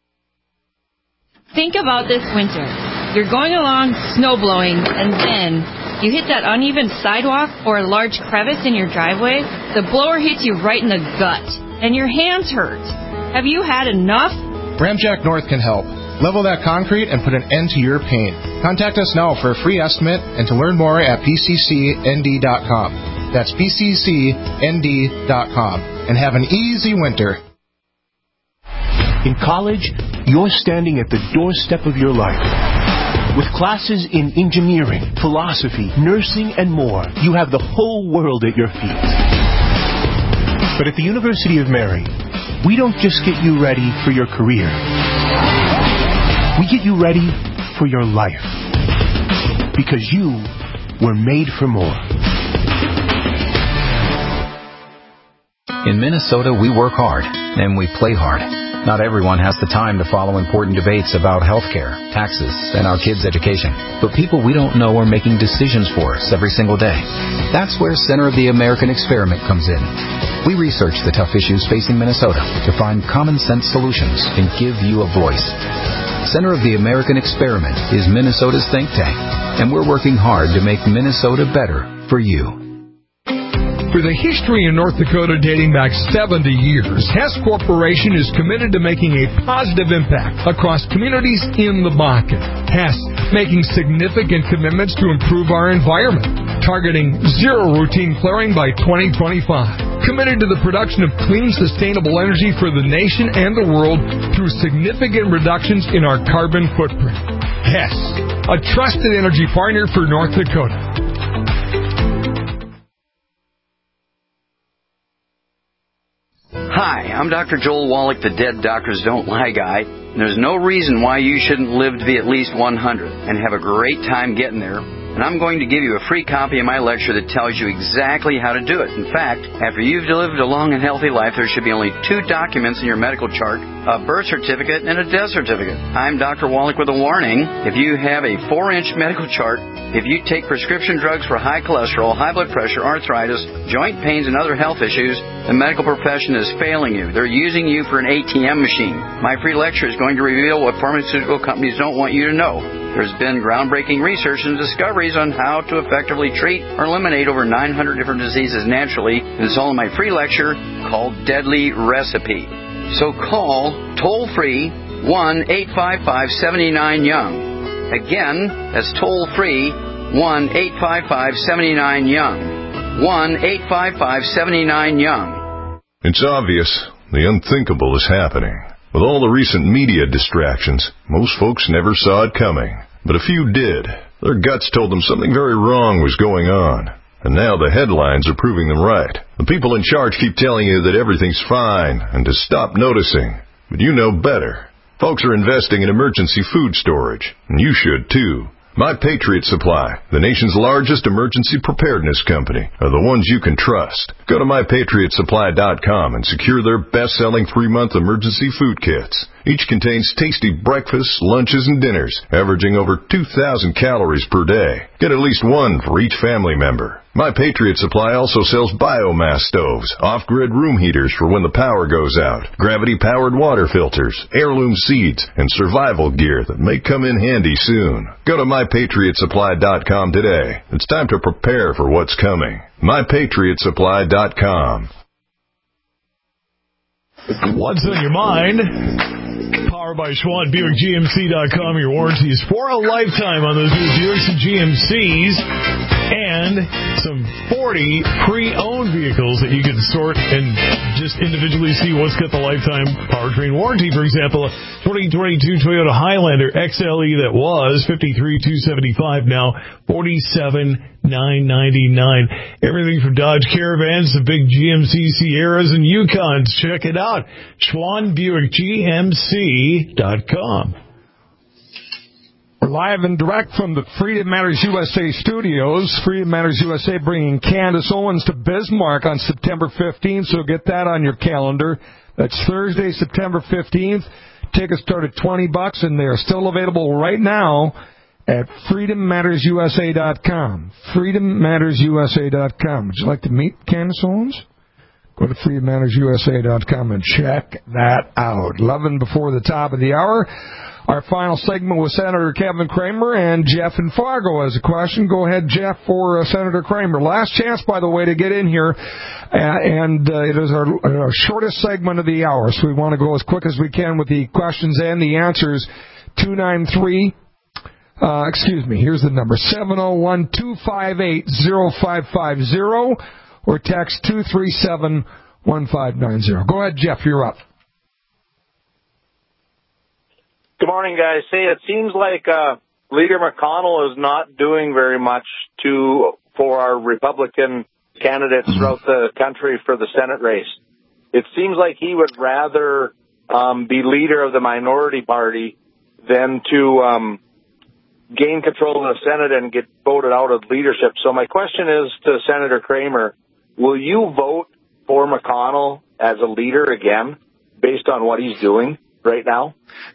Think about this winter. You're going along snowblowing, and then you hit that uneven sidewalk or a large crevice in your driveway. The blower hits you right in the gut, and your hands hurt. Have you had enough? Ramjack North can help. Level that concrete and put an end to your pain. Contact us now for a free estimate and to learn more at p c c n d dot com. That's p c c n d dot com. And have an easy winter. In college, you're standing at the doorstep of your life. With classes in engineering, philosophy, nursing, and more, you have the whole world at your feet. But at the University of Mary, we don't just get you ready for your career. We get you ready for your life. Because you were made for more. In Minnesota, we work hard, and we play hard. Not everyone has the time to follow important debates about health care, taxes, and our kids' education. But people we don't know are making decisions for us every single day. That's where Center of the American Experiment comes in. We research the tough issues facing Minnesota to find common-sense solutions and give you a voice. Center of the American Experiment is Minnesota's think tank, and we're working hard to make Minnesota better for you. With a history in North Dakota dating back seventy years, Hess Corporation is committed to making a positive impact across communities in the Bakken. Hess making significant commitments to improve our environment, targeting zero routine clearing by twenty twenty-five. Committed to the production of clean, sustainable energy for the nation and the world through significant reductions in our carbon footprint. Hess, a trusted energy partner for North Dakota. Hi, I'm Doctor Joel Wallach, the Dead Doctors Don't Lie guy. And there's no reason why you shouldn't live to be at least one hundred and have a great time getting there. And I'm going to give you a free copy of my lecture that tells you exactly how to do it. In fact, after you've lived a long and healthy life, there should be only two documents in your medical chart, a birth certificate and a death certificate. I'm Doctor Wallach with a warning. If you have a four-inch medical chart, if you take prescription drugs for high cholesterol, high blood pressure, arthritis, joint pains, and other health issues, the medical profession is failing you. They're using you for an A T M machine. My free lecture is going to reveal what pharmaceutical companies don't want you to know. There's been groundbreaking research and discoveries on how to effectively treat or eliminate over nine hundred different diseases naturally. And it's all in my free lecture called Deadly Recipe. So call toll-free one eight five five, seven nine, young. Again, that's toll-free one eight five five, seven nine, young. one eight five five, seven nine, young. It's obvious the unthinkable is happening. With all the recent media distractions, most folks never saw it coming. But a few did. Their guts told them something very wrong was going on. And now the headlines are proving them right. The people in charge keep telling you that everything's fine and to stop noticing. But you know better. Folks are investing in emergency food storage, and you should too. My Patriot Supply, the nation's largest emergency preparedness company, are the ones you can trust. Go to my patriot supply dot com and secure their best-selling three-month emergency food kits. Each contains tasty breakfasts, lunches, and dinners, averaging over two thousand calories per day. Get at least one for each family member. My Patriot Supply also sells biomass stoves, off-grid room heaters for when the power goes out, gravity-powered water filters, heirloom seeds, and survival gear that may come in handy soon. Go to my patriot supply dot com today. It's time to prepare for what's coming. my patriot supply dot com. What's on your mind? Powered by Schwann Buick G M C dot com. Your warranty is for a lifetime on those new Buicks and G M Cs. And some forty pre-owned vehicles that you can sort and just individually see what's got the lifetime powertrain warranty. For example, a twenty twenty-two Toyota Highlander X L E that was fifty-three thousand two hundred seventy-five dollars, now forty-seven thousand nine hundred ninety-nine dollars. Everything from Dodge Caravans to big G M C Sierras and Yukons. Check it out. Schwann Buick G M C dot com. We're live and direct from the Freedom Matters U S A studios. Freedom Matters U S A bringing Candace Owens to Bismarck on September fifteenth, so get that on your calendar. That's Thursday, September fifteenth. Tickets start at twenty bucks, and they are still available right now at freedom matters u s a dot com. freedom matters u s a dot com. Would you like to meet Candace Owens? Go to freedom matters u s a dot com and check that out. eleven before the top of the hour. Our final segment with Senator Kevin Cramer, and Jeff in Fargo has a question. Go ahead, Jeff, for uh, Senator Cramer. Last chance, by the way, to get in here, uh, and uh, it is our, our shortest segment of the hour, so we want to go as quick as we can with the questions and the answers. two nine three, uh, excuse me, here's the number, seven oh one, two five eight, oh five five oh, or text two three seven, one five nine zero. Go ahead, Jeff, you're up. Good morning, guys. Say, it seems like uh, Leader McConnell is not doing very much to for our Republican candidates throughout the country for the Senate race. It seems like he would rather um, be leader of the minority party than to um, gain control of the Senate and get voted out of leadership. So my question is to Senator Cramer, will you vote for McConnell as a leader again based on what he's doing right now?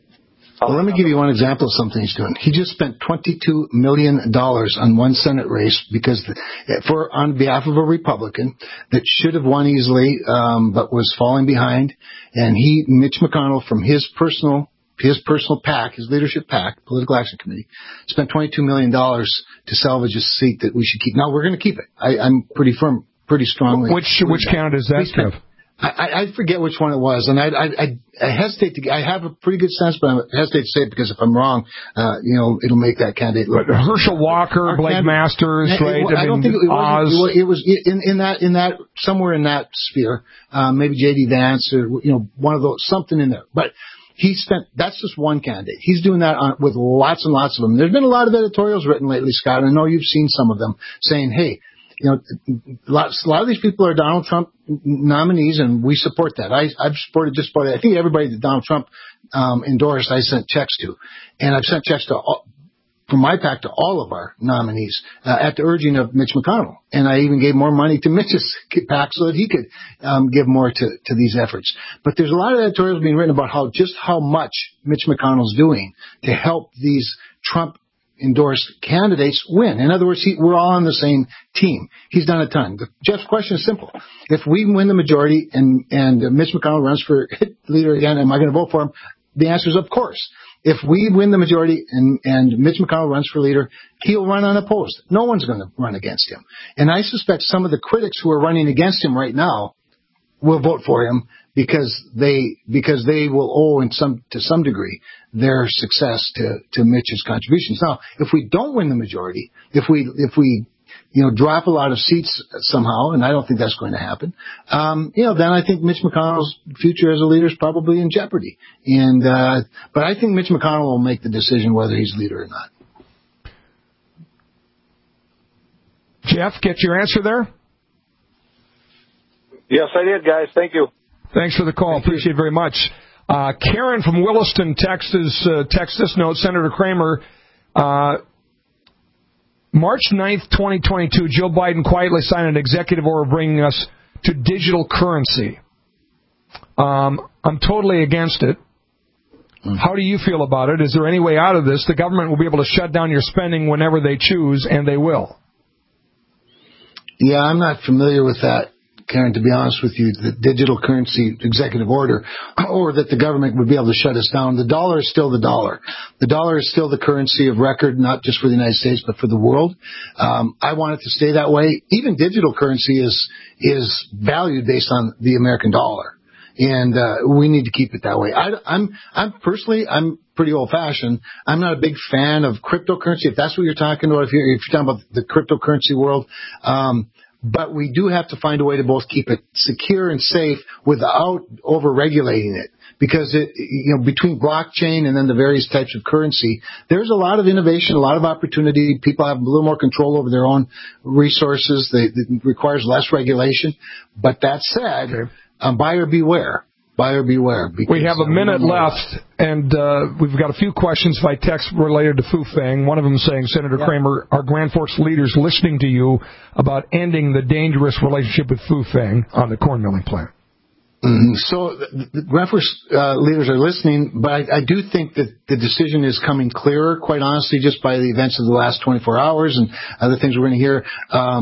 Well, let me give you one example of something he's doing. He just spent twenty-two million dollars on one Senate race because the, for on behalf of a Republican that should have won easily, um, but was falling behind. And he, Mitch McConnell, from his personal his personal PAC, his leadership PAC, Political Action Committee, spent twenty-two million dollars to salvage a seat that we should keep. Now, we're going to keep it. I, I'm pretty firm, pretty strongly. Which which candidate is that, Jeff? I, I forget which one it was, and I, I, I hesitate to. I have a pretty good sense, but I hesitate to say it because if I'm wrong, uh, you know, it'll make that candidate look. But Herschel Walker, Blake candidate, Masters, it, right? It, I, I don't mean, think it was. Oz. It was in, in that in that somewhere in that sphere, um, maybe J D Vance or you know one of those, something in there, but. He spent, that's just one candidate. He's doing that on, with lots and lots of them. There's been a lot of editorials written lately, Scott, and I know you've seen some of them saying, hey, you know, lots, a lot of these people are Donald Trump nominees, and we support that. I, I've supported just about, I think everybody that Donald Trump um, endorsed, I sent checks to. And I've sent checks to all, from my PAC to all of our nominees uh, at the urging of Mitch McConnell. And I even gave more money to Mitch's PAC so that he could um, give more to, to these efforts. But there's a lot of editorials being written about how just how much Mitch McConnell's doing to help these Trump endorsed candidates win. In other words, he, we're all on the same team. He's done a ton. The, Jeff's question is simple. If we win the majority and, and uh, Mitch McConnell runs for leader again, am I going to vote for him? The answer is of course. If we win the majority and, and Mitch McConnell runs for leader, he'll run unopposed. No one's going to run against him. And I suspect some of the critics who are running against him right now will vote for him because they because they will owe in some to some degree their success to, to Mitch's contributions. Now, if we don't win the majority, if we if we you know drop a lot of seats somehow, and I don't think that's going to happen, um, you know, then I think Mitch McConnell's future as a leader is probably in jeopardy. And uh, but I think Mitch McConnell will make the decision whether he's leader or not. Jeff, get your answer there? Yes, I did, guys. Thank you. Thanks for the call. Thank Appreciate you. it very much. Uh, Karen from Williston texts, uh, text this note, Senator Cramer, uh, March ninth, twenty twenty-two, Joe Biden quietly signed an executive order bringing us to digital currency. Um, I'm totally against it. Mm. How do you feel about it? Is there any way out of this? The government will be able to shut down your spending whenever they choose, and they will. Yeah, I'm not familiar with that, Karen, to be honest with you, the digital currency executive order, or that the government would be able to shut us down. The dollar is still the dollar. The dollar is still the currency of record, not just for the United States, but for the world. Um, I want it to stay that way. Even digital currency is is valued based on the American dollar, and uh, we need to keep it that way. I, I'm I'm personally I'm pretty old-fashioned. I'm not a big fan of cryptocurrency. If that's what you're talking about, if you're, if you're talking about the cryptocurrency world. Um, But we do have to find a way to both keep it secure and safe without over-regulating it. Because, it, you know, between blockchain and then the various types of currency, there's a lot of innovation, a lot of opportunity. People have a little more control over their own resources. They, it requires less regulation. But that said, okay. um, buyer beware. Buyer beware. We have a minute left, and uh, we've got a few questions by text related to Fufang. One of them saying, Senator yeah. Cramer, are Grand Forks leaders listening to you about ending the dangerous relationship with Fufang on the corn milling plant? Mm-hmm. So the Grand Forks uh, leaders are listening, but I, I do think that the decision is coming clearer, quite honestly, just by the events of the last twenty-four hours and other things we're going to hear. Um,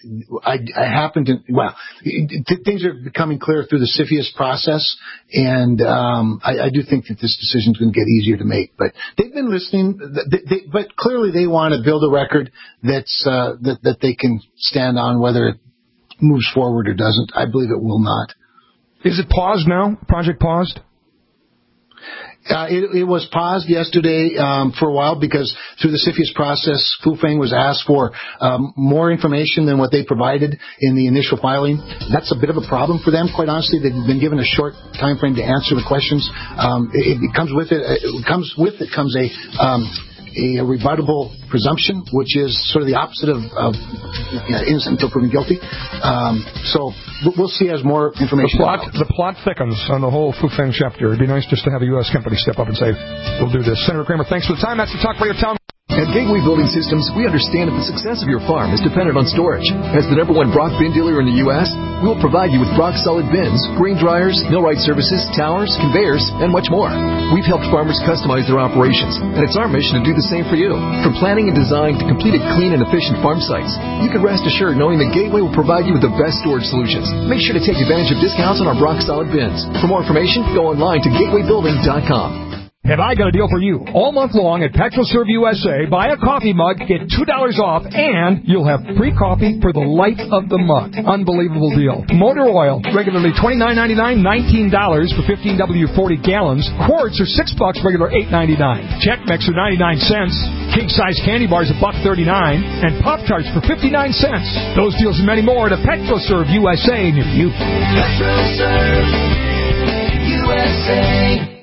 I, I happen to, well, th- things are becoming clear through the CFIUS process, and um, I, I do think that this decision is going to get easier to make. But they've been listening, they, they, but clearly they want to build a record that's uh, that, that they can stand on, whether it moves forward or doesn't. I believe it will not. Is it paused now? Project paused? Uh, it, it was paused yesterday um, for a while because through the CFIUS process, Fufeng was asked for um, more information than what they provided in the initial filing. That's a bit of a problem for them, quite honestly. They've been given a short time frame to answer the questions. Um, it, it comes with it. It comes with it comes a. Um, a rebuttable presumption, which is sort of the opposite of, of you know, innocent until proven guilty. Um, so we'll see as more information. The plot, the plot thickens on the whole Fufeng chapter. It'd be nice just to have a U S company step up and say, we'll do this. Senator Kramer, thanks for the time. That's the Talk Radio Town. At Gateway Building Systems, we understand that the success of your farm is dependent on storage. As the number one Brock bin dealer in the U S, we will provide you with Brock solid bins, grain dryers, millwright services, towers, conveyors, and much more. We've helped farmers customize their operations, and it's our mission to do the same for you. From planning and design to completed clean and efficient farm sites, you can rest assured knowing that Gateway will provide you with the best storage solutions. Make sure to take advantage of discounts on our Brock solid bins. For more information, go online to gateway building dot com. Have I got a deal for you? All month long at PetroServe U S A, buy a coffee mug, get two dollars off, and you'll have free coffee for the life of the mug. Unbelievable deal. Motor oil, regularly twenty-nine ninety-nine, nineteen dollars for fifteen W forty gallons. Quarts are six bucks, regular eight ninety-nine. Check Mix are ninety-nine cents. King size candy bars a buck thirty-nine, and Pop Tarts for fifty-nine cents. Those deals and many more at PetroServe U S A near you. PetroServe U S A.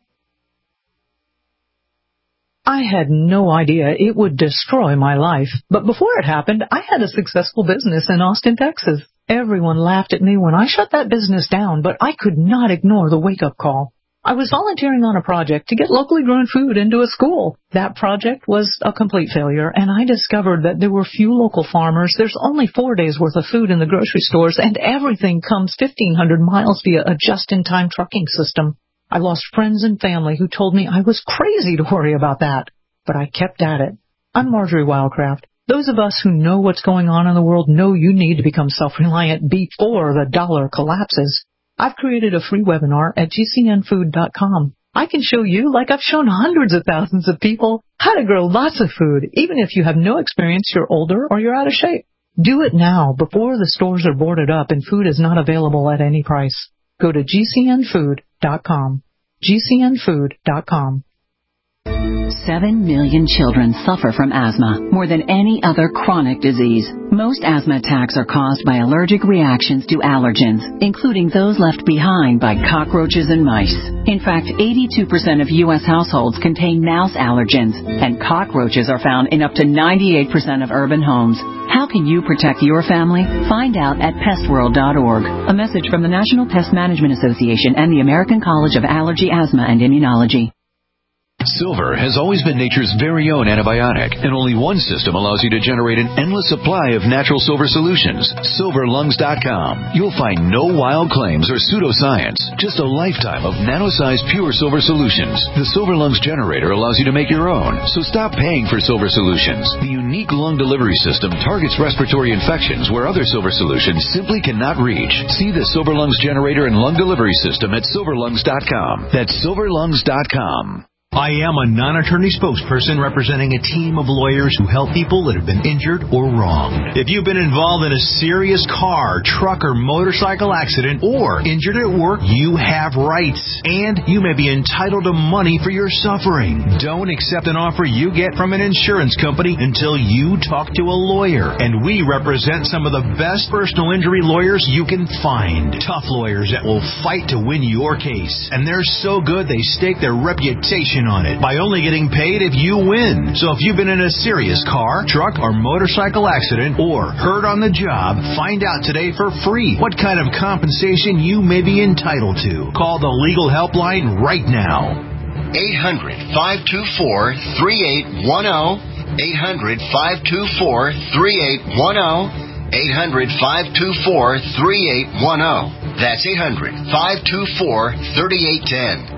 I had no idea it would destroy my life. But before it happened, I had a successful business in Austin, Texas. Everyone laughed at me when I shut that business down, but I could not ignore the wake-up call. I was volunteering on a project to get locally grown food into a school. That project was a complete failure, and I discovered that there were few local farmers. There's only four days' worth of food in the grocery stores, and everything comes fifteen hundred miles via a just-in-time trucking system. I lost friends and family who told me I was crazy to worry about that. But I kept at it. I'm Marjorie Wildcraft. Those of us who know what's going on in the world know you need to become self-reliant before the dollar collapses. I've created a free webinar at G C N food dot com. I can show you, like I've shown hundreds of thousands of people, how to grow lots of food, even if you have no experience, you're older, or you're out of shape. Do it now, before the stores are boarded up and food is not available at any price. Go to G C N food dot com. G C N food dot com. Seven million children suffer from asthma, more than any other chronic disease. Most asthma attacks are caused by allergic reactions to allergens, including those left behind by cockroaches and mice. In fact, eighty-two percent of U S households contain mouse allergens, and cockroaches are found in up to ninety-eight percent of urban homes. How can you protect your family? Find out at pest world dot org. A message from the National Pest Management Association and the American College of Allergy, Asthma, and Immunology. Silver has always been nature's very own antibiotic, and only one system allows you to generate an endless supply of natural silver solutions. silver lungs dot com. You'll find no wild claims or pseudoscience, just a lifetime of nano-sized pure silver solutions. The Silver Lungs generator allows you to make your own, so stop paying for silver solutions. The unique lung delivery system targets respiratory infections where other silver solutions simply cannot reach. See the Silver Lungs generator and lung delivery system at silver lungs dot com. That's silver lungs dot com. I am a non-attorney spokesperson representing a team of lawyers who help people that have been injured or wronged. If you've been involved in a serious car, truck, or motorcycle accident or injured at work, you have rights, and you may be entitled to money for your suffering. Don't accept an offer you get from an insurance company until you talk to a lawyer, and we represent some of the best personal injury lawyers you can find. Tough lawyers that will fight to win your case, and they're so good they stake their reputation on it by only getting paid if you win. So if you've been in a serious car, truck, or motorcycle accident or hurt on the job, find out today for free what kind of compensation you may be entitled to. Call the legal helpline right now. eight hundred, five two four, three eight one zero. eight hundred, five two four, three eight one zero. eight hundred, five two four, three eight one zero. That's eight hundred, five two four, three eight one zero.